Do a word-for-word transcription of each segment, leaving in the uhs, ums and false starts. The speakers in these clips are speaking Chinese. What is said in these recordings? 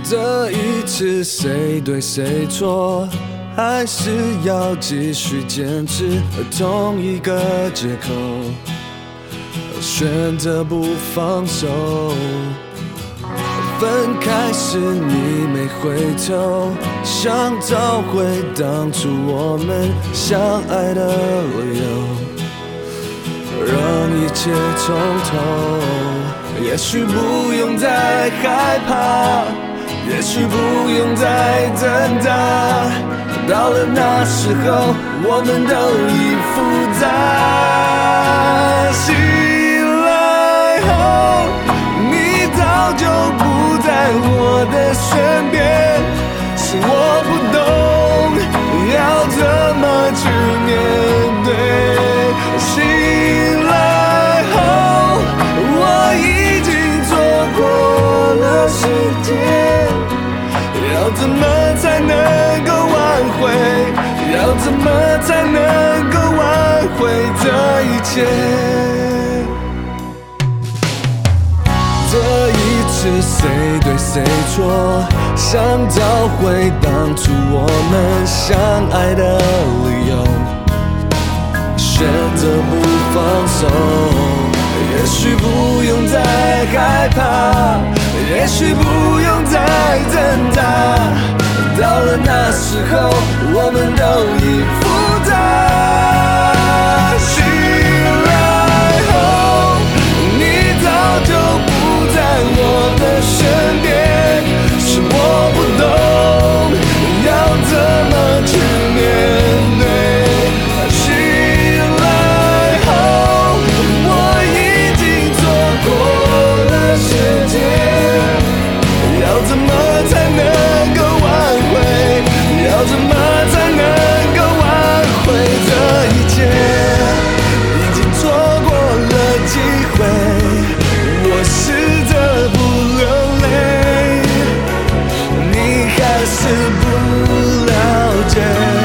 这一次谁对谁错，还是要继续坚持同一个借口，选择不放手。分开时你没回头，想找回当初我们相爱的理由，让一切从头。也许不用再害怕，也许不用再等待，到了那时候我们都已复杂。醒来后你早就不在我的身边，是我不懂要怎么去面对。醒来后我已经错过了时间，要怎么才能够挽回？要怎么才能够挽回这一切？这一次谁对谁错，想找回当初我们相爱的理由，选择不放手。也许不用再害怕，也许不用再挣扎，到了那时候我们都已复杂。醒来后你早就不在我的身边，是我不懂要怎么去面对。醒来后我已经错过了时间，要怎么才能够挽回？要怎么才能够挽回这一切？已经错过了机会，我试着不流泪，你还是不了解。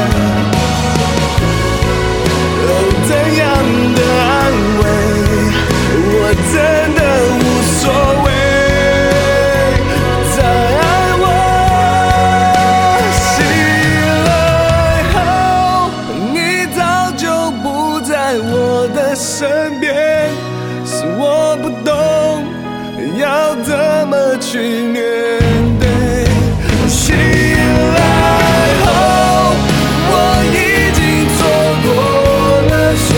哦，怎样的安慰，我真的无所谓。再爱我，醒来后你早就不在我的身边，是我不懂要怎么去面对。醒来后我已经错过了时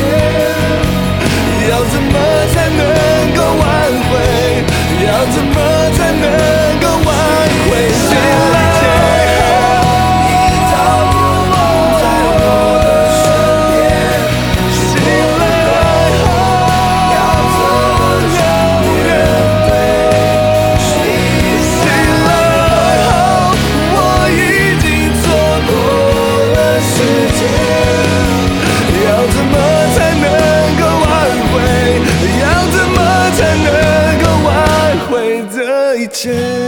间，要怎么才能够挽回？要怎么才能够挽回？醒来后你早就不在我的身边，醒来后要怎么去面对？醒来后我已经错过了时间，要怎么才能够挽回？要怎么才能够挽回这一切？